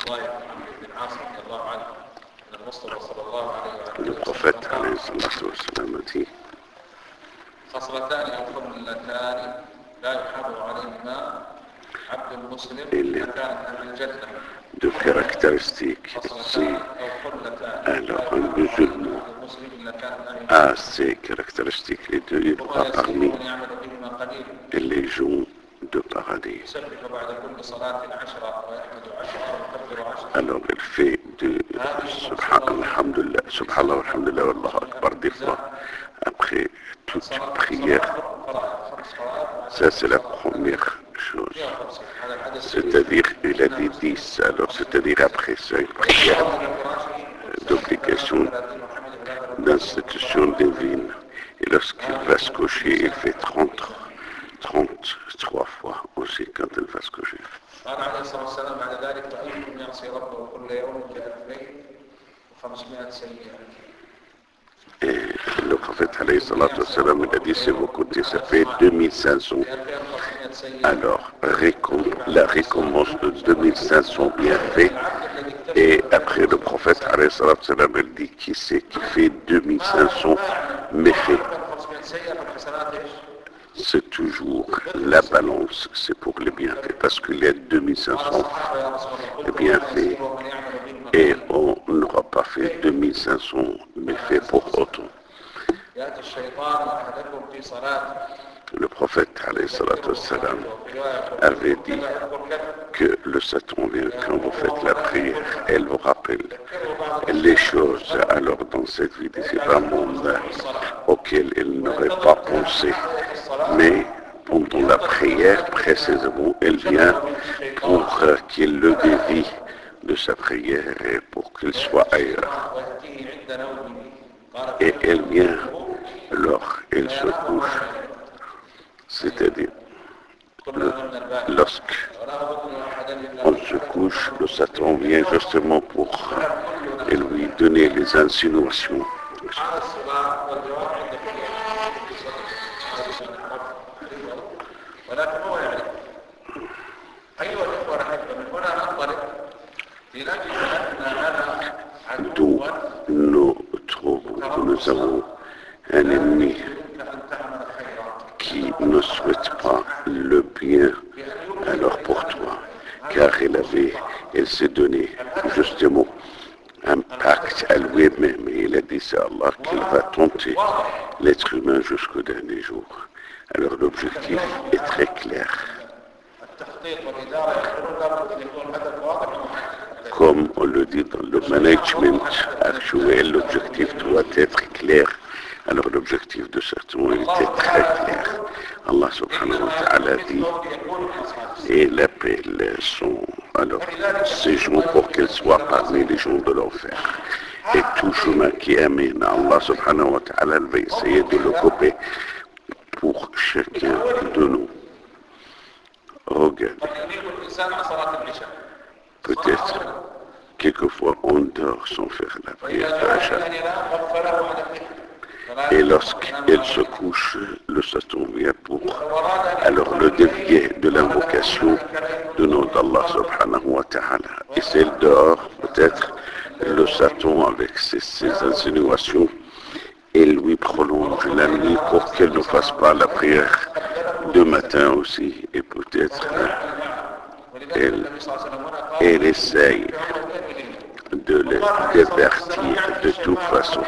Le prophète a dit il y a deux caractéristiques. Si alors un musulman a ces caractéristiques, les deux, il aura parmi les gens de paradis. Alors il fait de Subhanallah, Subhanallah, Alhamdulillah, Wallahu Akbar des fois après toute prière. Ça c'est la première chose. C'est-à-dire, il a dit 10, alors c'est-à-dire après ça, une prière d'obligation d'institution divine. Et lorsqu'il va se coucher, il fait 33 fois aussi quand il va se coucher. Et le prophète alayhi salatu wassalam, il a dit, si vous comptez, ça fait 2500. Alors, la récompense de 2500 bienfaits. Et après, le prophète alayhi salatu wassalam, il dit, qui c'est qui fait 2500 méfaits? C'est toujours la balance, c'est pour les bienfaits, parce qu'il y a 2500 bienfaits et on n'aura pas fait 2500 méfaits pour autant. Le prophète alayhi salatu wassalam avait dit que le Satan vient quand vous faites la prière, elle vous rappelle les choses alors dans cette vie de ce monde auquel elle n'aurait pas pensé. Mais pendant la prière, précisément, elle vient pour qu'il le dévie de sa prière et pour qu'il soit ailleurs. Et elle vient lorsqu'elle se couche, c'est-à-dire lorsqu'on se couche, le Satan vient justement pour lui donner les insinuations. D'où nous trouvons que nous avons un ennemi qui ne souhaite pas le bien alors pour toi, car il s'est donné justement un pacte à lui-même et il a dit à Allah qu'il va tenter l'être humain jusqu'au dernier jour. Alors l'objectif est très clair. Comme on le dit dans le management actuel, l'objectif doit être clair. Alors l'objectif de Satan était très clair. Allah subhanahu wa ta'ala dit, et il appelle ces gens pour qu'ils soient parmi les gens de l'enfer. Et tout chemin qui amène à Allah subhanahu wa ta'ala va essayer de le couper pour chacun de nous. Regardez. Peut-être, quelquefois, on dort sans faire la prière de l'Isha. Et lorsqu'elle se couche, le Satan vient pour alors le dévier de l'invocation du nom d'Allah subhanahu wa ta'ala. Et s'elle dort, peut-être, le Satan, avec ses insinuations, il lui prolonge la nuit pour qu'elle ne fasse pas la prière de matin aussi. Et peut-être, elle essaye de les divertir de toute façon.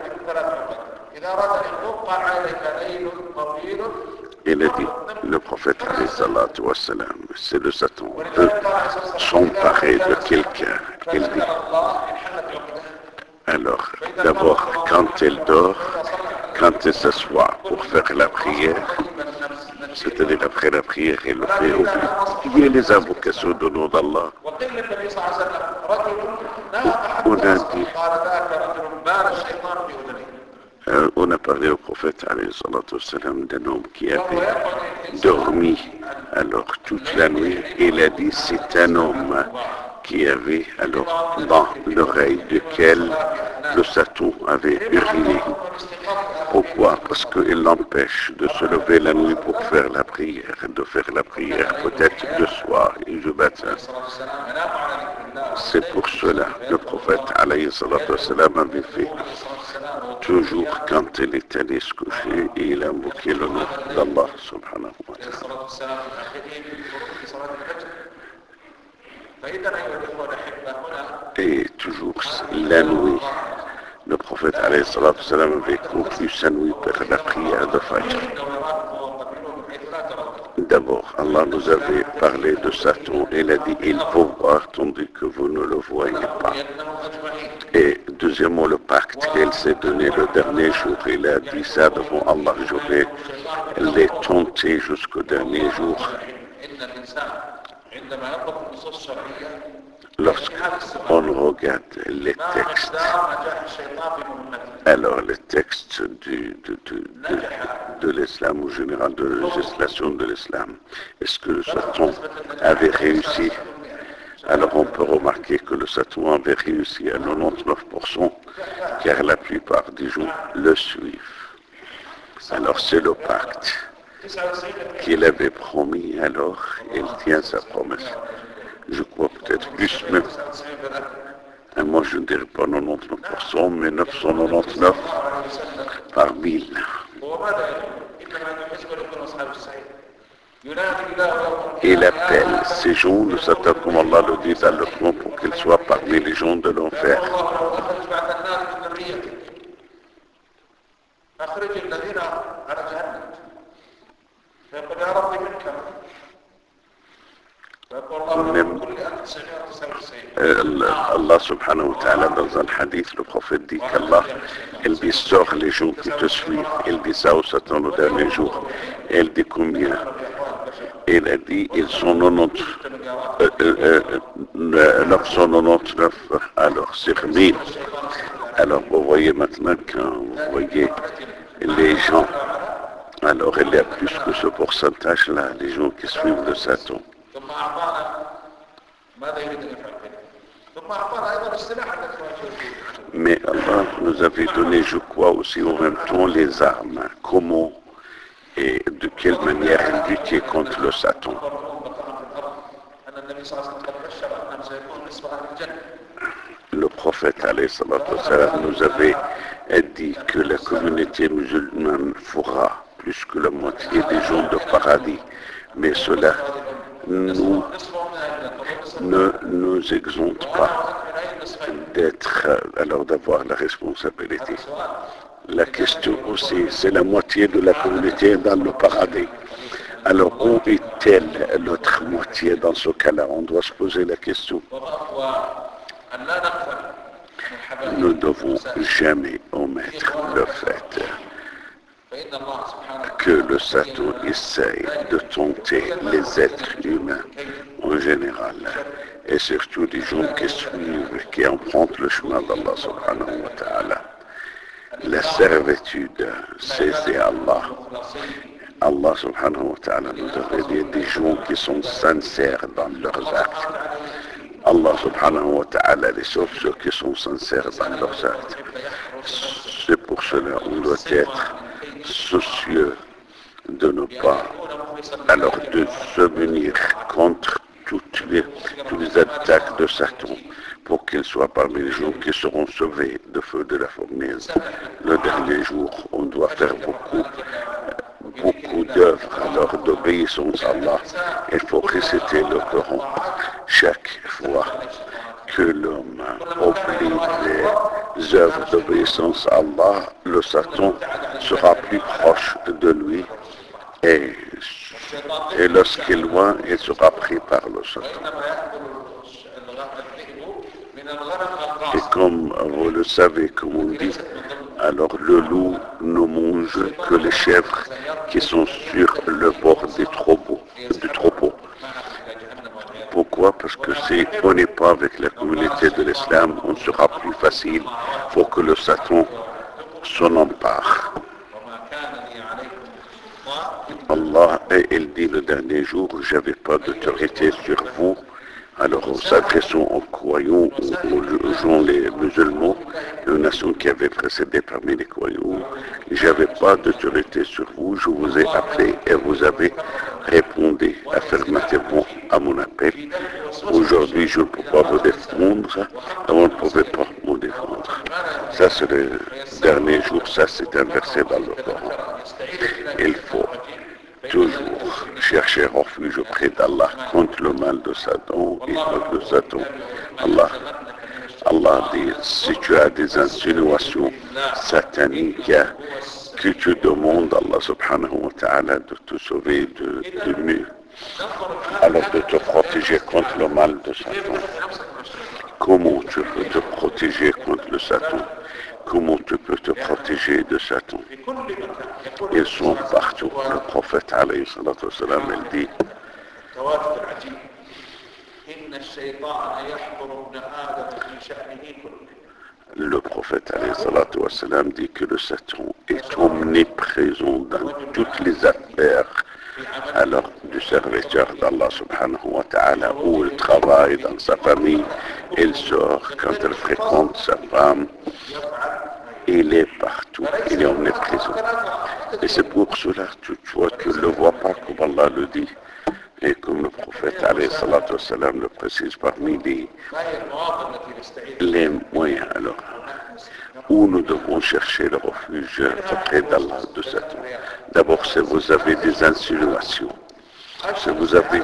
Il a dit, le prophète alayhi salatu wassalam, c'est le Satan peut s'emparer de quelqu'un. Il dit, alors, d'abord, quand elle dort, quand elle s'assoit pour faire la prière, c'est-à-dire après la prière, elle le fait oublier les invocations du nom d'Allah. On a parlé au prophète alayhi salatu wassalam d'un homme qui avait dormi alors toute la nuit. Il a dit, c'est un homme qui avait alors dans l'oreille duquel le Satan avait uriné. Pourquoi? Parce qu'il l'empêche de se lever la nuit pour faire la prière, de faire la prière peut-être de soir et du matin. C'est pour cela que le prophète alayhi salatu wassalam avait fait toujours quand il était allé se coucher et il invoquait le nom d'Allah subhanahu wa ta'ala. Et toujours la nuit, le prophète alayhi salatu wassalam avait conclu sa nuit par la prière de Fajr. D'abord, Allah nous avait parlé de Satan. Il a dit, il faut voir tandis que vous ne le voyez pas. Et deuxièmement, le pacte qu'il s'est donné le dernier jour, il a dit ça devant Allah, je vais les tenter jusqu'au dernier jour. Lorsqu'on regarde les textes, alors les textes de l'islam, ou général de la législation de l'islam, est-ce que le Satan avait réussi? Alors on peut remarquer que le Satan avait réussi à 99%, car la plupart des gens le suivent. Alors c'est le pacte qu'il avait promis, alors il tient sa promesse. Je crois peut-être plus même. Et moi je ne dirais pas 99%, mais 999 par 1000. Il appelle ces gens de Satan, comme Allah le dit dans le Coran, pour qu'ils soient parmi les gens de l'enfer. Même Allah subhanahu wa ta'ala dans un hadith, le prophète dit qu'Allah, il dit sort les gens qui te suivent, il dit ça au Satan le dernier jour, et il dit combien? Il a dit ils sont 999, alors sur 1000. Alors vous voyez maintenant quand vous voyez les gens, alors il y a plus que ce pourcentage-là, les gens qui suivent le Satan. Mais Allah nous avait donné, je crois, aussi en même temps les armes. Comment et de quelle manière lutter contre le Satan. Le prophète alayhi salatu wassalam nous avait dit que la communauté musulmane fera plus que la moitié des gens de paradis. Mais cela ne nous exempte pas d'avoir la responsabilité. La question aussi, c'est la moitié de la communauté dans le paradis. Alors où est-elle l'autre moitié dans ce cas-là? On doit se poser la question. Nous ne devons jamais omettre le fait que le Satan essaye de tenter les êtres humains en général, et surtout les gens qui suivent, qui empruntent le chemin d'Allah subhanahu wa ta'ala. La servitude, c'est Allah. Allah subhanahu wa ta'ala nous avait dit des gens qui sont sincères dans leurs actes. Allah subhanahu wa ta'ala les sauve ceux qui sont sincères dans leurs actes. C'est pour cela qu'on doit être soucieux de ne pas, alors de se venir contre toutes les attaques de Satan, pour qu'ils soient parmi les gens qui seront sauvés de feu de la fournaise. Le dernier jour, on doit faire beaucoup d'œuvres, alors d'obéissance à Allah. Il faut réciter le Coran chaque fois que l'homme oublie les œuvres d'obéissance à Allah, le Satan sera plus proche de lui et lorsqu'il est loin, il sera pris par le Satan. Et comme vous le savez, comme on dit, alors le loup ne mange que les chèvres qui sont sur le bord du troupeau. Pourquoi? Parce que si on n'est pas avec la communauté de l'islam, on sera plus facile pour que le Satan s'en empare. Allah, et il dit le dernier jour, j'avais pas d'autorité sur vous, Alors, nous s'adressons aux croyants, aux gens, les musulmans, une nation qui avait précédé parmi les croyants. J'avais pas d'autorité sur vous, je vous ai appelé et vous avez répondu affirmativement à mon appel. Aujourd'hui, je ne peux pas vous défendre, et vous ne pouvez pas me défendre. Ça, c'est le dernier jour, ça, c'est un verset dans le Coran. Il faut toujours chercher refuge auprès d'Allah contre le mal de Satan et de Satan. Allah dit, si tu as des insinuations sataniques que tu demandes à Allah subhanahu wa ta'ala de te sauver de mieux, alors de te protéger contre le mal de Satan. Comment tu peux te protéger contre le Satan? Comment tu peux te protéger de Satan? Ils sont partout. Le prophète alayhi salatu wassalam, il dit, le prophète alayhi salatu wassalam dit que le Satan est omniprésent dans toutes les affaires alors du serviteur d'Allah subhanahu wa ta'ala, où il travaille dans sa famille, il sort quand il fréquente sa femme, il est partout, il est omniprésent. Et c'est pour cela que tu vois que ne le vois pas comme Allah le dit. Et comme le prophète alayhi salatu wassalam le précise parmi les moyens alors où nous devons chercher le refuge auprès d'Allah de Satan. D'abord, si vous avez des insinuations, si vous avez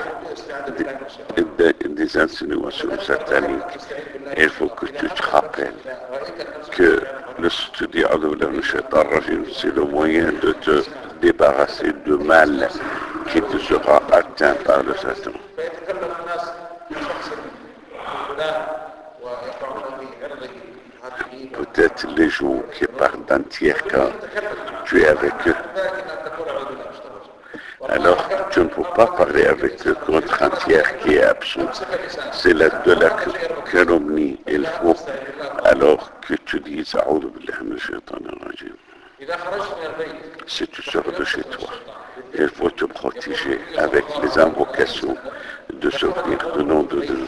des insinuations sataniques, il faut que tu te rappelles que le studio c'est le moyen de te débarrasser du mal qui te sera atteint par le Satan. Peut-être les gens qui parlent d'un tiers quand tu es avec eux. Alors, tu ne peux pas parler avec eux contre un tiers qui est absent. C'est de la calomnie. Il faut alors que tu dises A'oudhu billahi minash shaitanir rajim. Si tu sors de chez toi, il faut te protéger avec les invocations de souvenir du nom de Dieu.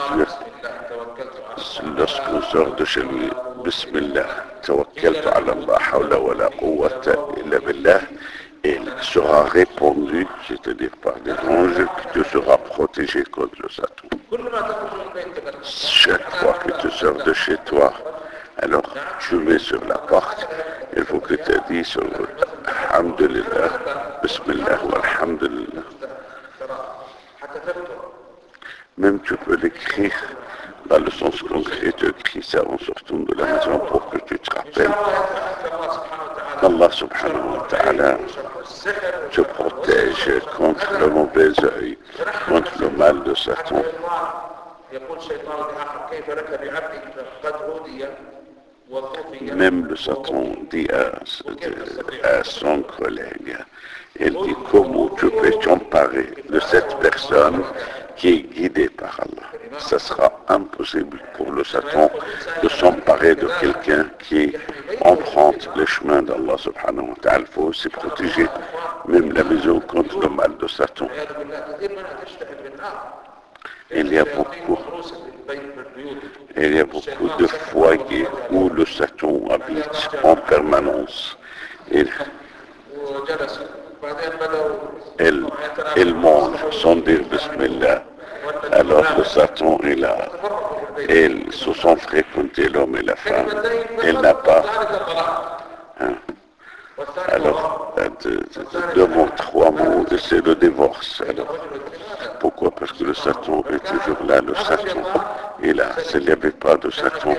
Lorsqu'on sort de chez lui, Bismillah, tawakkaltu ala Allah, hawla wa la quwwata illa billah, il sera répandu, c'est-à-dire par des anges, que tu seras protégé contre le Satan. Chaque fois que tu sors de chez toi, alors tu mets sur la porte, il faut que tu dises sur Alhamdulillah, Bismillah wa Alhamdulillah. Même tu peux l'écrire dans le sens concret, tu écris ça en sortant de la maison pour que tu te rappelles. Allah subhanahu wa ta'ala te protège contre le mauvais œil, contre le mal de Satan. Même le Satan dit à son collègue, il dit comment tu peux t'emparer de cette personne qui est guidée par Allah. Ça sera impossible pour le Satan de s'emparer de quelqu'un qui emprunte le chemin d'Allah subhanahu wa ta'ala. Il faut aussi protéger même la maison contre le mal de Satan. Il y a beaucoup de foyers où le Satan habite en permanence. Il mange sans dire Bismillah. Alors le Satan est là. Ils se sont fréquentés, l'homme et la femme. Il n'a pas. Alors, deux mots, trois mots, c'est le divorce. Alors, pourquoi? Parce que le Satan est toujours là. Le Satan est là. S'il n'y avait pas de Satan,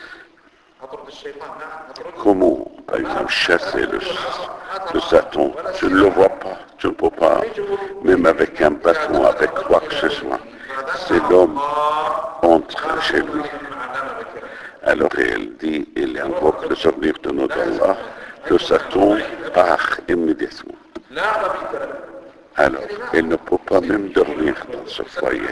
comment, par exemple, chasser le Satan? Tu ne le vois pas. Tu ne peux pas, même avec un bâton, avec quoi que ce soit. C'est l'homme entre chez lui. Alors il dit, il invoque le souvenir de notre Allah, le Satan part immédiatement. Alors, il ne peut pas même dormir dans ce foyer.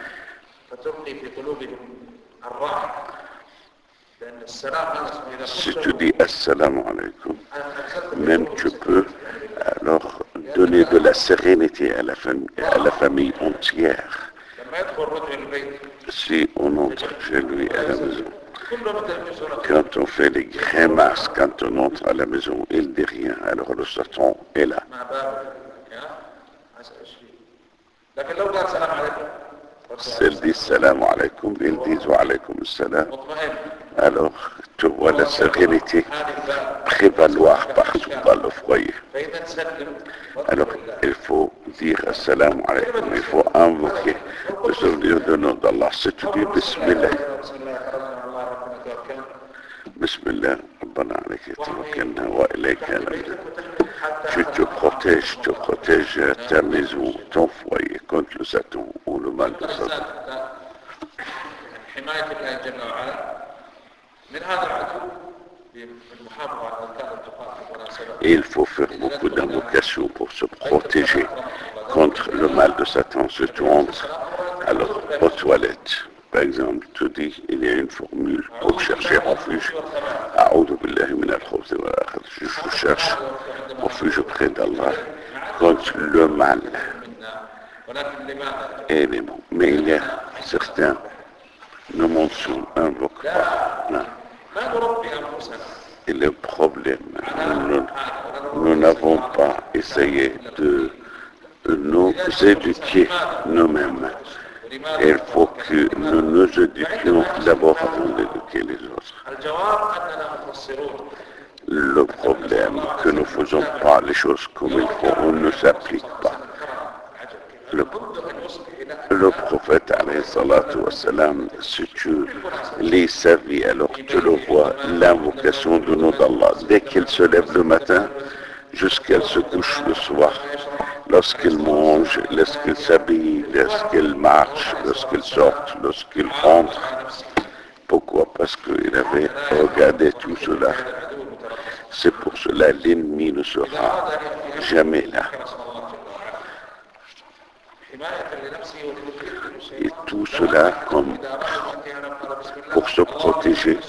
Si tu dis Assalamu alaikum, même tu peux alors donner de la sérénité à la famille entière. Si on entre chez lui à la maison, quand on fait les grimaces, quand on entre à la maison, il ne dit rien, alors le Satan est là. S'il dit salam alaikum, ils disent wa alaikum salam. Alors, tu vois la sérénité prévaloir partout dans le foyer. Alors, il faut dire assalamu alaikum, il faut invoquer le souvenir de nom d'Allah. Si tu dis Bismillah, Bismillah, Rabbana alayka tawakkalna wa ilayka anabna. Tu te protèges ta maison, ton foyer contre le Satan ou le mal de Satan. Et il faut faire beaucoup d'invocations pour se protéger contre le mal de Satan, surtout alors aux toilettes. Par exemple, tu dis, il y a une formule pour chercher refuge. Je cherche refuge auprès d'Allah contre le mal. Et les mots. Mais il y a certains ne mentionne, invoquent pas. Non. Et le problème, nous n'avons pas essayé de nous éduquer nous-mêmes. Il faut que nous nous éduquions d'abord avant d'éduquer les autres. Le problème, que nous ne faisons pas les choses comme il faut, on ne s'applique pas. Le prophète, alayhi salatu wa salam, si tu lis sa vie, alors tu le vois, l'invocation du nom d'Allah, dès qu'il se lève le matin, jusqu'à se couche le soir, lorsqu'il mange, lorsqu'il s'habille, lorsqu'il marche, lorsqu'il sort, lorsqu'il rentre. Pourquoi? Parce qu'il avait regardé tout cela. C'est pour cela l'ennemi ne sera jamais là. Et tout cela comme pour se protéger.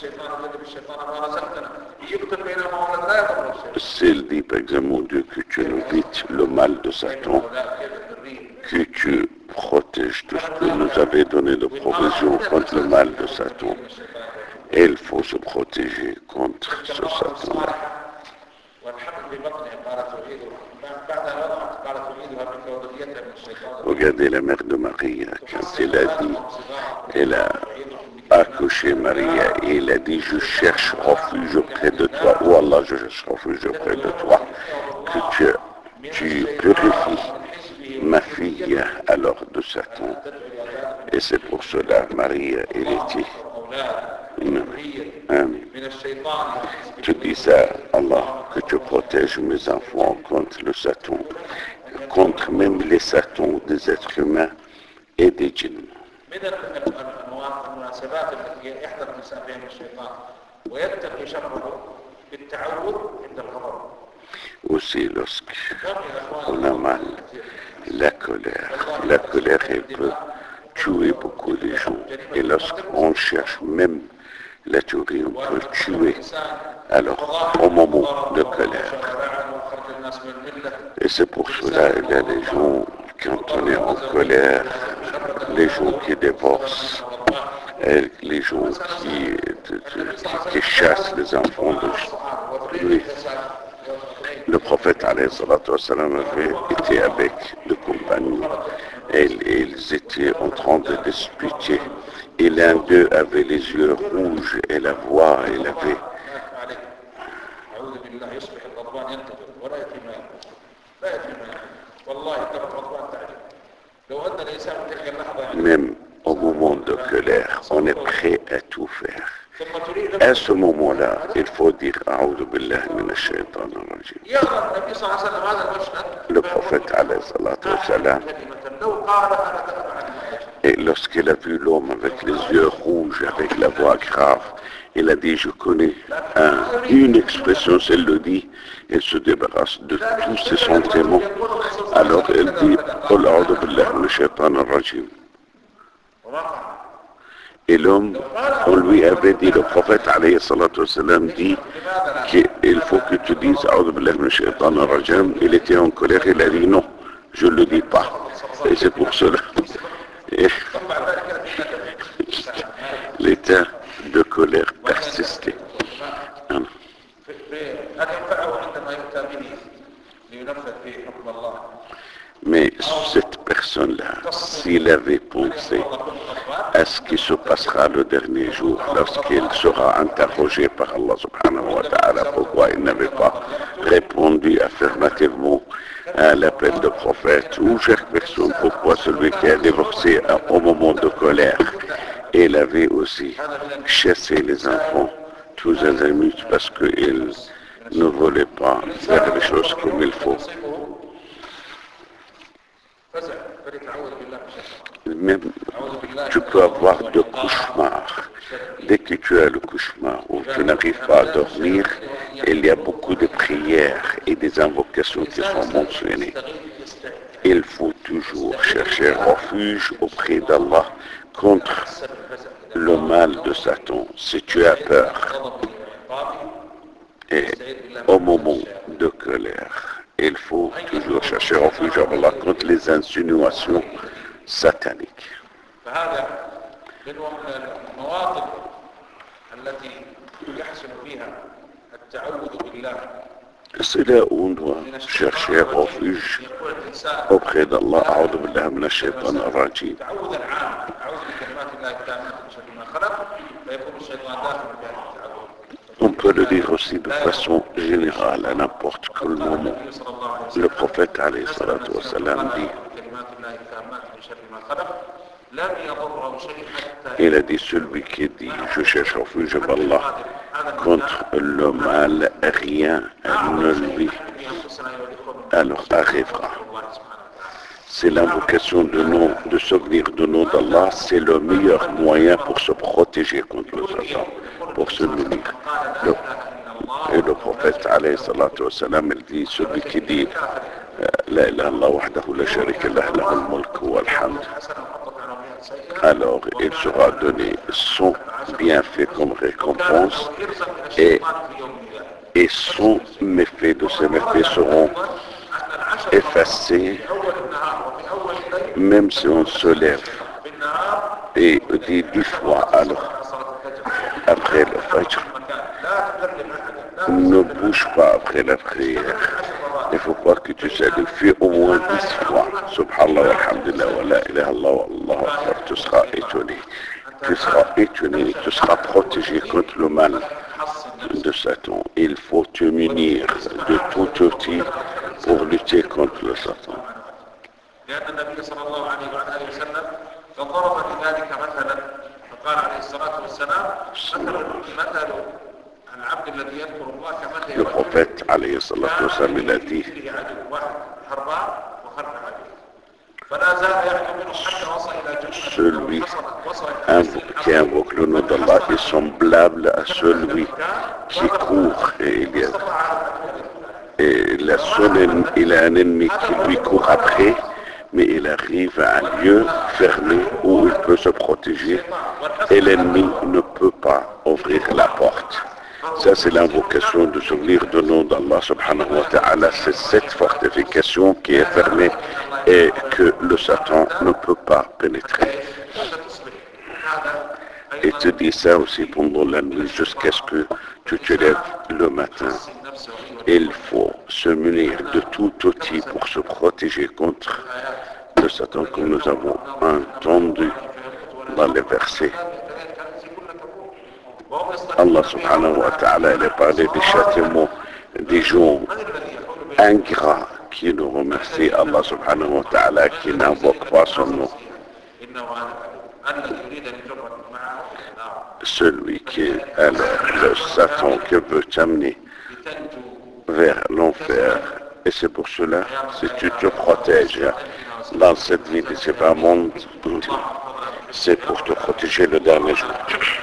S'il dit par exemple, mon Dieu, que tu nous évites le mal de Satan, que tu protèges tout ce que nous avait donné de provision contre le mal de Satan. Et il faut se protéger contre ce Satan-là. Regardez la mère de Marie, quand elle a accouché Maria, et elle a dit, je cherche refuge auprès de toi, oh Allah, je cherche refuge auprès de toi, que tu purifies ma fille alors de Satan. Et c'est pour cela, Marie, elle était. Amen. Tu dis ça, Allah, que tu protèges mes enfants contre le Satan, contre même les satans des êtres humains et des djinns. Aussi, lorsqu'on a mal, la colère, elle peut tuer beaucoup de gens. Et lorsqu'on cherche même la tuerie, on peut tuer. Alors, au moment de colère. Et c'est pour cela qu'il y a des gens, quand on est en colère, les gens qui divorcent, et les gens qui chassent les enfants de lui. Le prophète alayhi salatu wa salam avait été avec des compagnons et ils étaient en train de disputer. Et l'un d'eux avait les yeux rouges et la voix, il avait. Même au moment de colère, on est prêt à tout faire. À ce moment-là, il faut dire A'udhu billahi minash shaitanir rajim. Le prophète alayhi salatu wa salam, et lorsqu'il a vu l'homme avec les yeux rouges, avec la voix grave, il a dit, je connais une expression, si elle le dit, elle se débarrasse de tous ses sentiments. Alors elle dit, Qul a'udhu billahi minash shaitanir rajim. Et l'homme, on lui avait dit, le prophète alayhi salatu wa salam dit qu'il faut que tu dises A'udhu billahi minash shaitanir rajim. Il était en colère, il a dit non, je ne le dis pas. Et c'est pour cela. Et l'état de colère persistait. Mais cette personne-là, s'il avait pensé à ce qui se passera le dernier jour, lorsqu'il sera interrogé par Allah subhanahu wa ta'ala, pourquoi il n'avait pas répondu affirmativement à l'appel de prophète, ou chaque personne, pourquoi celui qui a divorcé au moment de colère, il avait aussi chassé les enfants tous azimuts parce qu'ils ne voulaient pas faire les choses comme il faut. Même tu peux avoir de cauchemars. Dès que tu as le cauchemar où tu n'arrives pas à dormir, il y a beaucoup de prières et des invocations qui sont mentionnées. Il faut toujours chercher refuge auprès d'Allah contre le mal de Satan. Si tu as peur et au moment de colère, il faut toujours chercher refuge à Allah contre les insinuations sataniques. C'est là où on doit chercher refuge auprès d'Allah. أعوذ بالله من الشيطان الرجيم. On peut le dire aussi de façon générale, à n'importe quel moment. Le prophète alayhi salatu wa salam dit, il a dit, celui qui dit, je cherche refuge à Allah contre le mal, rien ne lui alors arrivera. C'est l'invocation de souvenir de nom d'Allah, c'est le meilleur moyen pour se protéger contre le Satan, pour se munir. Et le prophète alayhi salatu wa salam, il dit, celui qui dit La ilaha illallah wahdahu la sharika lah lahul mulk wal hamd, alors il sera donné son bienfait comme récompense et son méfait de ses méfaits seront effacés même si on se lève et dit 10 fois alors après le fajr, ne bouge pas après la prière. Il faut pas que tu salues au moins 10 fois. Subhanallah, walhamdulillah, wa la ilaha illallah, wallahu akbar. Tu seras étonné. Tu seras étonné, tu seras protégé contre le mal de Satan. Il faut te munir de tout outil pour lutter contre le Satan. لأن النبي صلى الله عليه وآله وسلم ضرب لذلك مثلا فقال عليه الصلاة والسلام مثل العبد الذي يذكر الله كمثل Le prophète alayhi salatu wa sallam il a dit celui qui invoque le nom d'Allah est semblable à celui qui court et il a un ennemi qui lui court après, mais il arrive à un lieu fermé où il peut se protéger et l'ennemi ne peut pas ouvrir la porte. Ça, c'est l'invocation de souvenir de nom d'Allah subhanahu wa ta'ala. C'est cette fortification qui est fermée et que le Satan ne peut pas pénétrer. Et tu dis ça aussi pendant la nuit jusqu'à ce que tu te lèves le matin. Il faut se munir de tout outil pour se protéger contre le Satan, comme nous avons entendu dans les versets. Allah subhanahu wa ta'ala il a parlé des châtiments des gens ingrats qui nous remercient Allah subhanahu wa ta'ala qui n'invoquent pas son nom. Celui qui est le Satan qui veut t'amener vers l'enfer. Et c'est pour cela, si tu te protèges dans cette vie de ce bas monde, c'est pour te protéger le dernier jour.